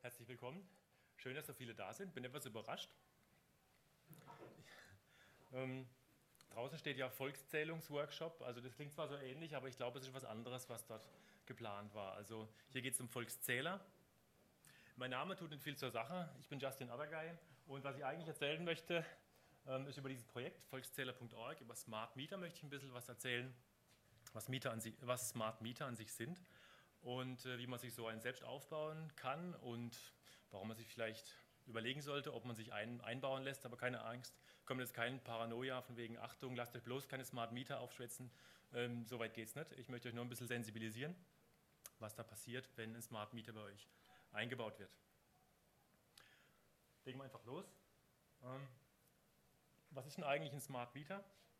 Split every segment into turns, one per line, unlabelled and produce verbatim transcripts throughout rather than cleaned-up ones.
Herzlich willkommen. Schön, dass so viele da sind. Bin etwas überrascht. Ähm, draußen steht ja Volkszählungsworkshop. Also das klingt zwar so ähnlich, aber ich glaube, es ist was anderes, was dort geplant war. Also hier geht es um Volkszähler. Mein Name tut nicht viel zur Sache. Ich bin Justin Abergay und was ich eigentlich erzählen möchte, ähm, ist über dieses Projekt volkszähler punkt org. Über Smart Meter möchte ich ein bisschen was erzählen, was, Mieter an sich, was Smart Meter an sich sind und äh, wie man sich so einen selbst aufbauen kann und warum man sich vielleicht überlegen sollte, ob man sich ein, einbauen lässt, aber keine Angst, kommt jetzt kein Paranoia von wegen Achtung, lasst euch bloß keine Smart Meter aufschwätzen, ähm, so weit geht es nicht. Ich möchte euch nur ein bisschen sensibilisieren, was da passiert, wenn ein Smart Meter bei euch eingebaut wird. Legen wir einfach los. Ähm, was ist denn eigentlich ein Smart Meter?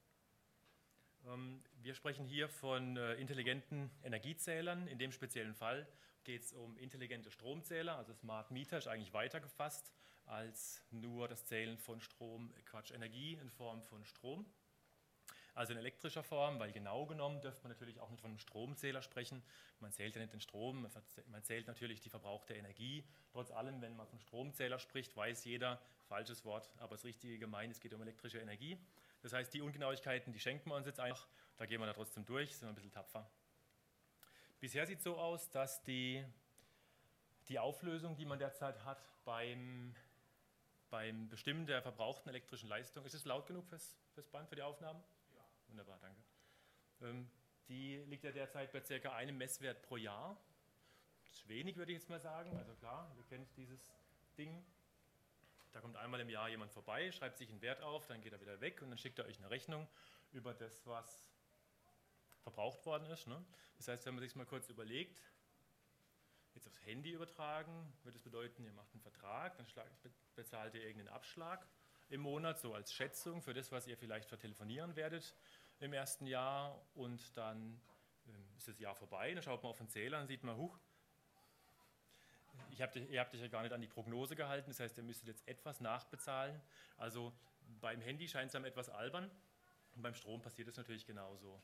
Ähm, wir sprechen hier von äh, intelligenten Energiezählern. In dem speziellen Fall geht es um intelligente Stromzähler, also Smart Meter ist eigentlich weiter gefasst als nur das Zählen von Strom, Quatsch, Energie in Form von Strom. Also in elektrischer Form, weil genau genommen dürfte man natürlich auch nicht von einem Stromzähler sprechen. Man zählt ja nicht den Strom, man zählt natürlich die verbrauchte Energie. Trotz allem, wenn man von Stromzähler spricht, weiß jeder, falsches Wort, aber das richtige gemeint, es geht um elektrische Energie. Das heißt, die Ungenauigkeiten, die schenken wir uns jetzt einfach, da gehen wir da trotzdem durch, sind wir ein bisschen tapfer. Bisher sieht es so aus, dass die, die Auflösung, die man derzeit hat beim, beim Bestimmen der verbrauchten elektrischen Leistung, ist es laut genug fürs, fürs Band, für die Aufnahmen? Ja. Wunderbar, danke. Ähm, die liegt ja derzeit bei ca. einem Messwert pro Jahr. Das ist wenig, würde ich jetzt mal sagen. Also klar, ihr kennt dieses Ding. Da kommt einmal im Jahr jemand vorbei, schreibt sich einen Wert auf, dann geht er wieder weg und dann schickt er euch eine Rechnung über das, was verbraucht worden ist. Ne? Das heißt, wenn man sich mal kurz überlegt, jetzt aufs Handy übertragen, würde es bedeuten, ihr macht einen Vertrag, dann bezahlt ihr irgendeinen Abschlag im Monat, so als Schätzung für das, was ihr vielleicht vertelefonieren werdet im ersten Jahr und dann ähm, ist das Jahr vorbei, dann schaut man auf den Zähler und sieht man, huch, Ich hab, ihr habt euch ja gar nicht an die Prognose gehalten, das heißt, ihr müsstet jetzt etwas nachbezahlen. Also beim Handy scheint es einem etwas albern und beim Strom passiert es natürlich genauso.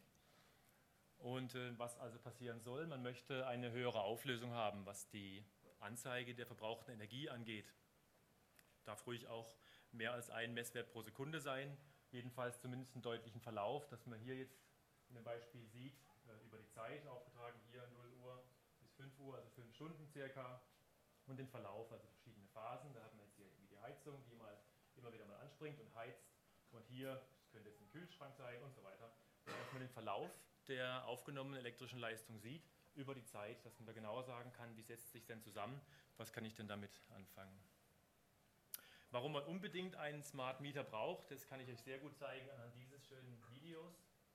Und äh, was also passieren soll, man möchte eine höhere Auflösung haben, was die Anzeige der verbrauchten Energie angeht. Darf ruhig auch mehr als ein Messwert pro Sekunde sein, jedenfalls zumindest einen deutlichen Verlauf, dass man hier jetzt in dem Beispiel sieht, äh, über die Zeit aufgetragen, hier null Uhr bis fünf Uhr, also fünf Stunden circa. Und den Verlauf, also verschiedene Phasen. Da haben wir jetzt hier die Heizung, die mal immer wieder mal anspringt und heizt. Und hier, das könnte jetzt ein Kühlschrank sein und so weiter. Dass man den Verlauf der aufgenommenen elektrischen Leistung sieht über die Zeit, dass man da genauer sagen kann, wie setzt sich denn zusammen, was kann ich denn damit anfangen. Warum man unbedingt einen Smart Meter braucht, das kann ich euch sehr gut zeigen anhand dieses schönen Videos.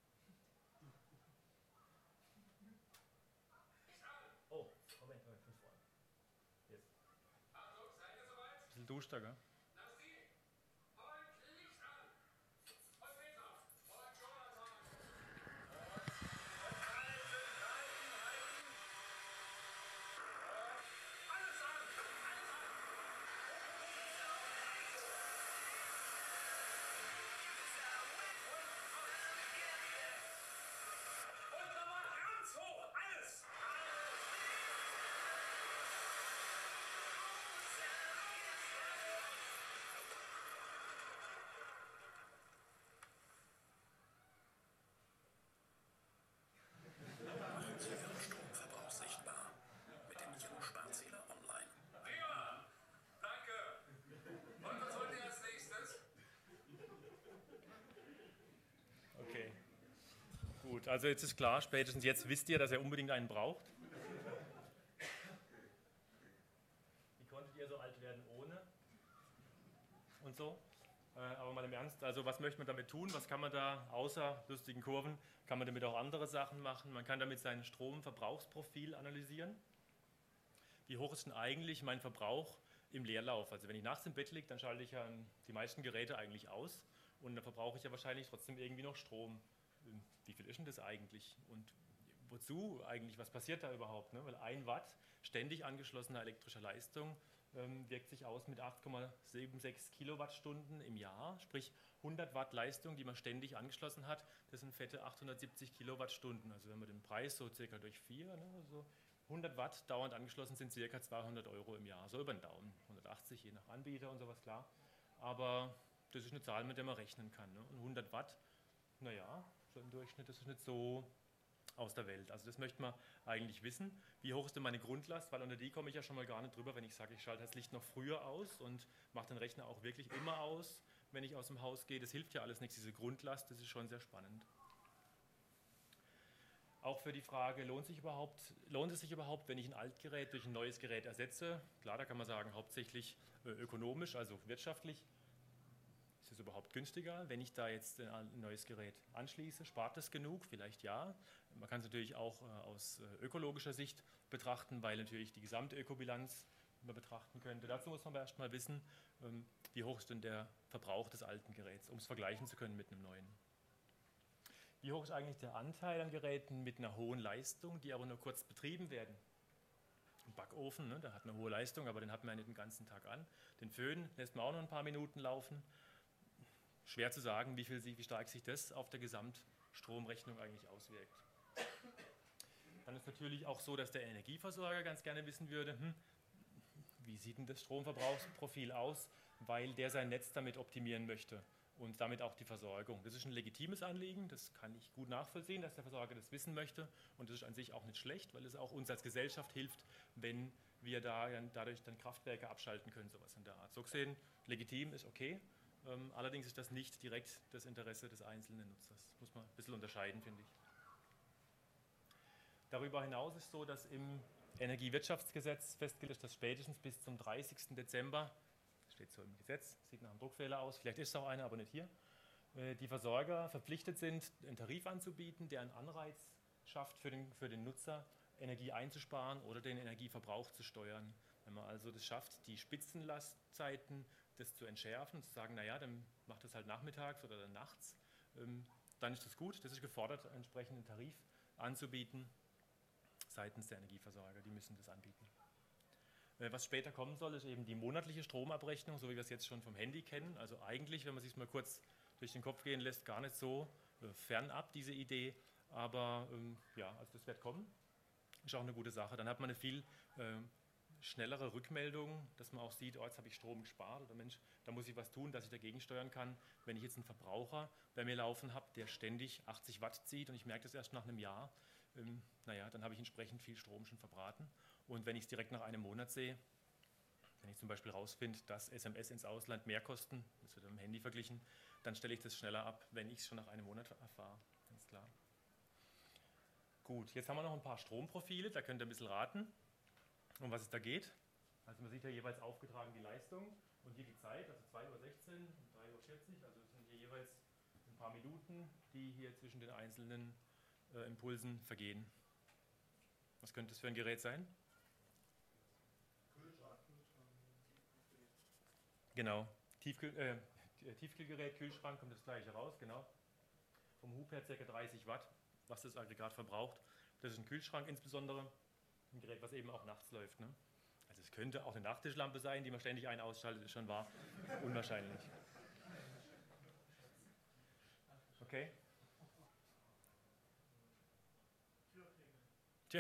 Oh, Moment, Moment, von vorne. Jetzt. Achtung, seid ihr soweit? Ein bisschen duschter, gell? Lass sie! Und Licht an! Und Peter! Und Jonathan! Und halten, halten, halten! Alles an! Alles an! Und nochmal ganz hoch! Alles!
Ihren Stromverbrauch sichtbar mit dem Iro-Sparzähler online.
Prima! Danke! Und was wollt ihr als nächstes?
Okay. Gut, also jetzt ist klar, spätestens jetzt wisst ihr, dass ihr unbedingt einen braucht. Wie konntet ihr so alt werden ohne? Und so? Äh, aber mal im Ernst, also was möchte man damit tun? Was kann man da, außer lustigen Kurven, kann man damit auch andere Sachen machen? Man kann damit sein Stromverbrauchsprofil analysieren. Wie hoch ist denn eigentlich mein Verbrauch im Leerlauf? Also wenn ich nachts im Bett liege, dann schalte ich ja die meisten Geräte eigentlich aus und dann verbrauche ich ja wahrscheinlich trotzdem irgendwie noch Strom. Wie viel ist denn das eigentlich? Und wozu eigentlich? Was passiert da überhaupt? Ne? Weil ein Watt ständig angeschlossener elektrischer Leistung ähm, wirkt sich aus mit acht Komma sechsundsiebzig Kilowattstunden im Jahr, sprich hundert Watt Leistung, die man ständig angeschlossen hat, das sind fette achthundertsiebzig Kilowattstunden. Also wenn man den Preis so circa durch vier, ne, also hundert Watt dauernd angeschlossen sind ca. zweihundert Euro im Jahr, so über den Daumen, hundertachtzig je nach Anbieter und sowas, klar. Aber das ist eine Zahl, mit der man rechnen kann. Ne? Und hundert Watt, naja, so im Durchschnitt, das ist nicht so aus der Welt. Also das möchte man eigentlich wissen. Wie hoch ist denn meine Grundlast? Weil unter die komme ich ja schon mal gar nicht drüber, wenn ich sage, ich schalte das Licht noch früher aus und mache den Rechner auch wirklich immer aus, wenn ich aus dem Haus gehe. Das hilft ja alles nichts, diese Grundlast, das ist schon sehr spannend. Auch für die Frage, lohnt, sich überhaupt, lohnt es sich überhaupt, wenn ich ein Altgerät durch ein neues Gerät ersetze? Klar, da kann man sagen, hauptsächlich äh, ökonomisch, also wirtschaftlich. Ist es überhaupt günstiger, wenn ich da jetzt ein neues Gerät anschließe? Spart es genug? Vielleicht ja. Man kann es natürlich auch äh, aus äh, ökologischer Sicht betrachten, weil natürlich die gesamte Ökobilanz man betrachten könnte. Dazu muss man aber erst mal wissen, ähm, wie hoch ist denn der Verbrauch des alten Geräts, um es vergleichen zu können mit einem neuen. Wie hoch ist eigentlich der Anteil an Geräten mit einer hohen Leistung, die aber nur kurz betrieben werden? Ein Backofen, ne, der hat eine hohe Leistung, aber den hat man ja nicht den ganzen Tag an. Den Föhn lässt man auch noch ein paar Minuten laufen. Schwer zu sagen, wie, viel, wie stark sich das auf der Gesamtstromrechnung eigentlich auswirkt. Dann ist natürlich auch so, dass der Energieversorger ganz gerne wissen würde, hm, wie sieht denn das Stromverbrauchsprofil aus, weil der sein Netz damit optimieren möchte und damit auch die Versorgung. Das ist ein legitimes Anliegen, das kann ich gut nachvollziehen, dass der Versorger das wissen möchte und das ist an sich auch nicht schlecht, weil es auch uns als Gesellschaft hilft, wenn wir da dadurch dann Kraftwerke abschalten können, sowas in der Art. So gesehen, legitim ist okay. Ähm, allerdings ist das nicht direkt das Interesse des einzelnen Nutzers. Muss man ein bisschen unterscheiden, finde ich. Darüber hinaus ist es so, dass im Energiewirtschaftsgesetz festgelegt ist, dass spätestens bis zum dreißigsten Dezember, das steht so im Gesetz, sieht nach einem Druckfehler aus, vielleicht ist es auch einer, aber nicht hier, äh, die Versorger verpflichtet sind, einen Tarif anzubieten, der einen Anreiz schafft für den, für den Nutzer, Energie einzusparen oder den Energieverbrauch zu steuern. Wenn man also das schafft, die Spitzenlastzeiten das zu entschärfen und zu sagen, naja, dann macht das halt nachmittags oder dann nachts, ähm, dann ist das gut. Das ist gefordert, einen entsprechenden Tarif anzubieten seitens der Energieversorger. Die müssen das anbieten. Äh, was später kommen soll, ist eben die monatliche Stromabrechnung, so wie wir es jetzt schon vom Handy kennen. Also eigentlich, wenn man sich es mal kurz durch den Kopf gehen lässt, gar nicht so äh, fernab, diese Idee. Aber ähm, ja, also das wird kommen. Ist auch eine gute Sache. Dann hat man eine viel äh, schnellere Rückmeldung, dass man auch sieht, oh, jetzt habe ich Strom gespart oder Mensch, da muss ich was tun, dass ich dagegen steuern kann. Wenn ich jetzt einen Verbraucher bei mir laufen habe, der ständig achtzig Watt zieht und ich merke das erst nach einem Jahr, ähm, naja, dann habe ich entsprechend viel Strom schon verbraten. Und wenn ich es direkt nach einem Monat sehe, wenn ich zum Beispiel rausfinde, dass S M S ins Ausland mehr kosten, das wird mit dem Handy verglichen, dann stelle ich das schneller ab, wenn ich es schon nach einem Monat erfahre. Ganz klar. Gut, jetzt haben wir noch ein paar Stromprofile, da könnt ihr ein bisschen raten, um was es da geht. Also man sieht ja jeweils aufgetragen die Leistung und hier die Zeit, also zwei Uhr sechzehn und drei Uhr vierzig, also es sind hier jeweils ein paar Minuten, die hier zwischen den einzelnen äh, Impulsen vergehen. Was könnte das für ein Gerät sein? Genau, Tiefkühl, äh, Tiefkühlgerät, Kühlschrank, kommt das gleiche raus, genau. Vom Hub her ca. dreißig Watt, was das Aggregat verbraucht. Das ist ein Kühlschrank insbesondere, ein Gerät, was eben auch nachts läuft. Ne? Also es könnte auch eine Nachttischlampe sein, die man ständig ein- ausschaltet, ist schon wahr. Unwahrscheinlich. Okay. Tja.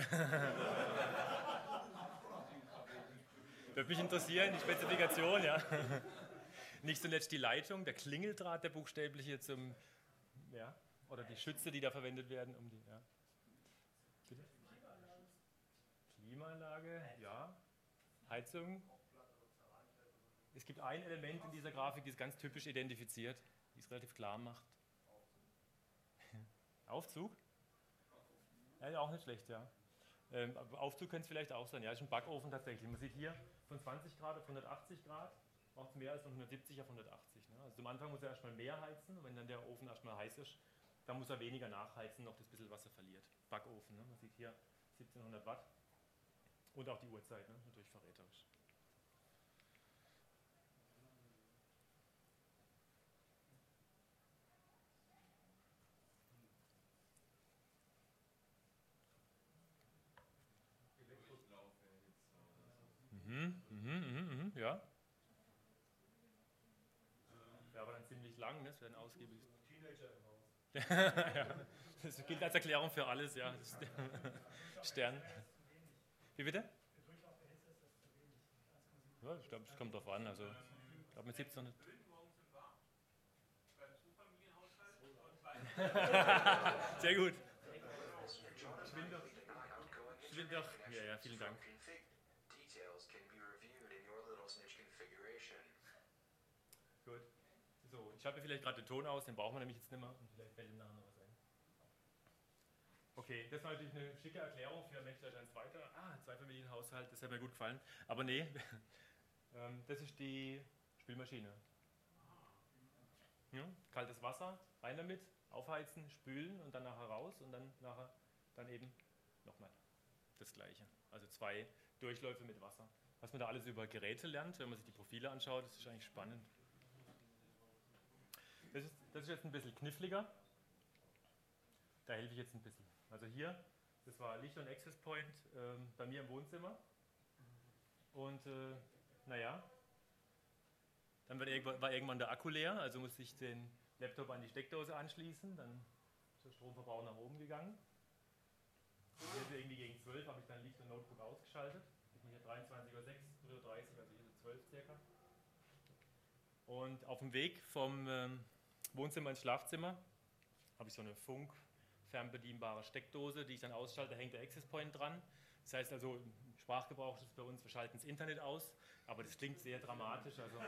Würde mich interessieren, die Spezifikation, ja. Nicht zuletzt die Leitung, der Klingeldraht, der buchstäbliche zum, ja, oder die Schütze, die da verwendet werden, um die, ja. Bitte? Klimaanlage, ja. Heizung. Es gibt ein Element in dieser Grafik, die ist ganz typisch identifiziert, die es relativ klar macht. Aufzug? Ja, auch nicht schlecht, ja. Ähm, Aufzug könnte es vielleicht auch sein, ja, ist ein Backofen tatsächlich. Man sieht hier von zwanzig Grad auf hundertachtzig Grad, braucht es mehr als von hundertsiebzig auf hundertachtzig. Ne? Also am Anfang muss er erstmal mehr heizen, und wenn dann der Ofen erstmal heiß ist, dann muss er weniger nachheizen, noch das bisschen Wasser verliert. Backofen, ne? Man sieht hier siebzehnhundert Watt und auch die Uhrzeit, ne? Natürlich verräterisch. Mhm, mhm, mhm, mhm, ja. Ja, aber dann ziemlich lang, ne? Das wäre ein ausgiebiges. Teenager im Haus. Ja, das gilt als Erklärung für alles, ja. Stern. Wie bitte? Ja, ich glaube, es kommt drauf an. Also, ich glaube, mit siebzehn. Sehr gut. Schwind doch. Schwind doch. Ja, ja, vielen Dank. Gut. So, ich habe vielleicht gerade den Ton aus, den brauchen wir nämlich jetzt nicht mehr. Und vielleicht fällt ihm nachher noch was ein. Okay, das war natürlich eine schicke Erklärung für Mächtig eins weiter. Ah, Zweifamilienhaushalt, das hat mir gut gefallen. Aber nee, ähm, das ist die Spülmaschine. Ja, kaltes Wasser, rein damit, aufheizen, spülen und dann nachher raus und dann nachher dann eben nochmal das Gleiche. Also zwei Durchläufe mit Wasser. Was man da alles über Geräte lernt, wenn man sich die Profile anschaut, das ist eigentlich spannend. Das ist, das ist jetzt ein bisschen kniffliger. Da helfe ich jetzt ein bisschen. Also hier, das war Licht- und Access Point ähm, bei mir im Wohnzimmer. Und äh, naja, dann wird irgendwann, war irgendwann der Akku leer, also musste ich den Laptop an die Steckdose anschließen, dann ist der Stromverbrauch nach oben gegangen. Und hier irgendwie gegen zwölf habe ich dann Licht und Notebook ausgeschaltet. Ich bin hier dreiundzwanzig Uhr sechs, drei Uhr dreißig, also hier so zwölf circa. Und auf dem Weg vom ähm, Wohnzimmer ins Schlafzimmer habe ich so eine Funk- fernbedienbare Steckdose, die ich dann ausschalte, da hängt der Access Point dran. Das heißt also, im Sprachgebrauch ist es bei uns, wir schalten das Internet aus, aber das klingt sehr dramatisch, also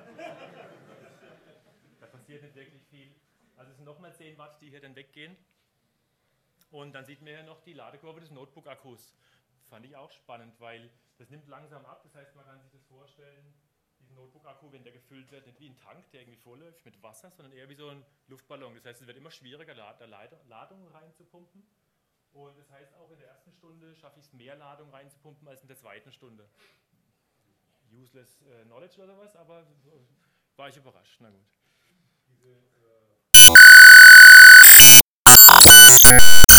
da passiert nicht wirklich viel. Also es sind nochmal zehn Watt, die hier dann weggehen. Und dann sieht man hier noch die Ladekurve des Notebook-Akkus. Fand ich auch spannend, weil das nimmt langsam ab, das heißt, man kann sich das vorstellen, diesen Notebook-Akku, wenn der gefüllt wird, nicht wie ein Tank, der irgendwie vollläuft mit Wasser, sondern eher wie so ein Luftballon. Das heißt, es wird immer schwieriger, da Ladung reinzupumpen. Und das heißt, auch in der ersten Stunde schaffe ich es, mehr Ladung reinzupumpen als in der zweiten Stunde. Useless äh, Knowledge oder sowas, aber war ich überrascht. Na gut. Diese, äh